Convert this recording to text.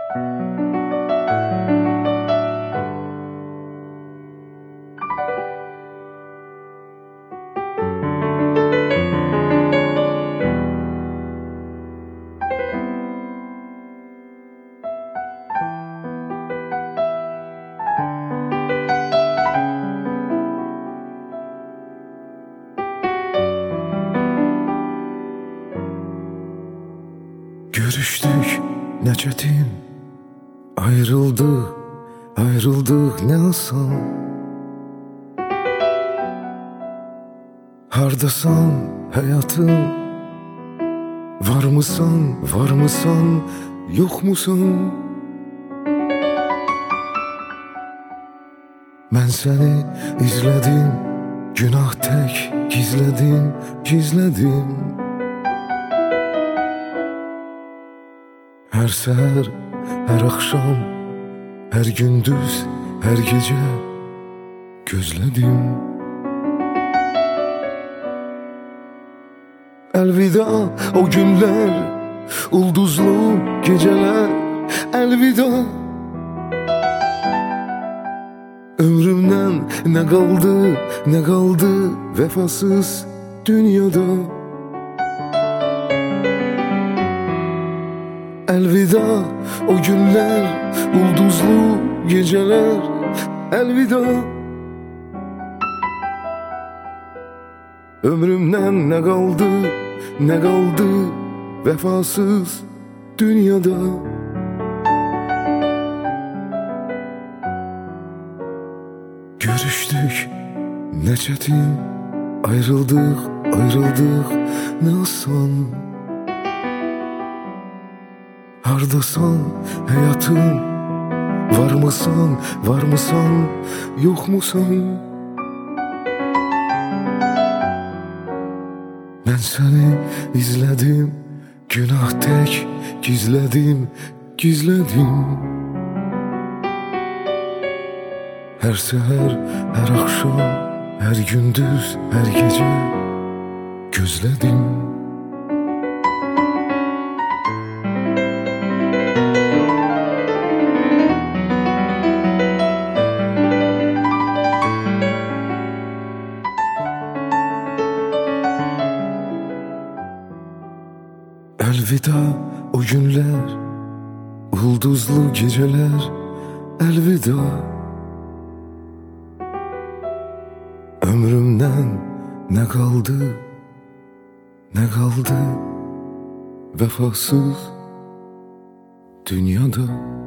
Görüştük ne çetin, ayrıldık ne asan. Hardasan hayatım, var mısan, yok musan? Ben seni izledim, günah tek gizledim. Her seher, her akşam, her gündüz, her gece gözledim. Elvida o günler, ulduzlu geceler, elvida. Ömrümden ne kaldı vefasız dünyada. Elvida o günler, ulduzlu geceler, elvida. Ömrümden ne kaldı vefasız dünyada. Görüştük ne çetin, ayrıldık ne asan. Hardasan hayatım, var mısan, yok musan? Ben seni izledim, günah tek gizledim. Her seher, her akşam, her gündüz, her gece gözledim. Elvida o günler, ulduzlu geceler, elvida. Ömrümden ne kaldı vefasız dünyada.